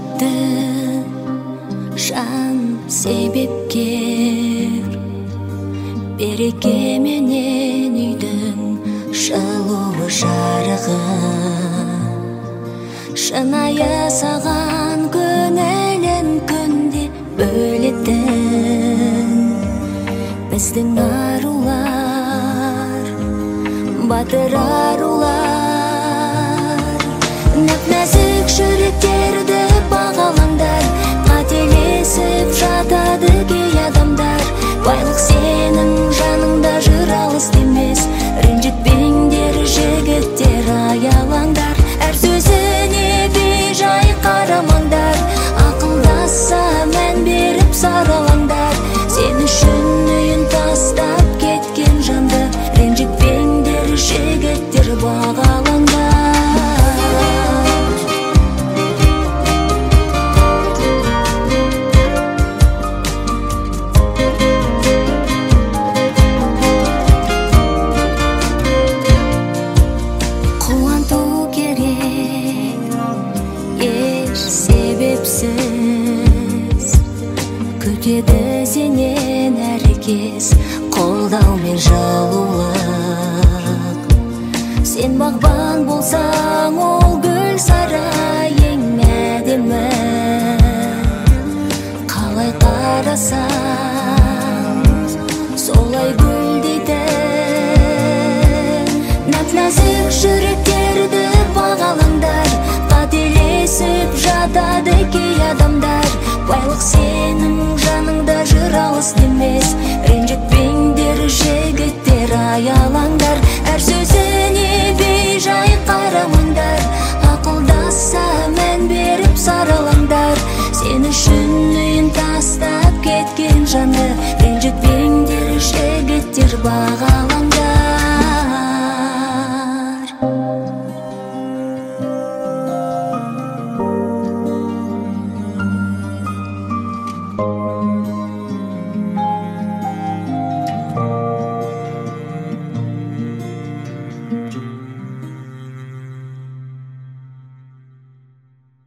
жықты жан себепкер, береке менен үйдүн жылуу жарыгы, шынайы саган көнелен күндү бөлөтөн биздин арулар, батыр арулар. Нәп-нәзік жүректерді бағалаңдар, қателесіп жатады кей адамдар. Байлық сенің жаныңда жыр алыс демес, ренжітпеңдер жігіттер аялаңдар. Әр сөзіне бейжай қарамаңдар, ақылдаса мән беріп саралаңдар. Сен үшін үйін тастап кеткен жанды, ренжітпеңдер жігіттер бағалаңдар. Қуанту керек еш себепсіз, күтеді сенен әркез қолдау мен жылулық. Сен бағбан болсаң, ол гүл сарай ең әдемі, қалай қарасаң солай гүлдейді. Нәп-нәзік жүректерді бағалаңдар, қателесіп жатады кей адамдар. Байлық сенің жаныңда жыр алыс демес, ренжітпеңдер жігіттер аялаңдар. Әр сөзіне бейжай қарамаңдар, ақылдаса мән беріп саралаңдар. Сен үшін үйін тастап кеткен жанды, ренжітпеңдер жігіттер баға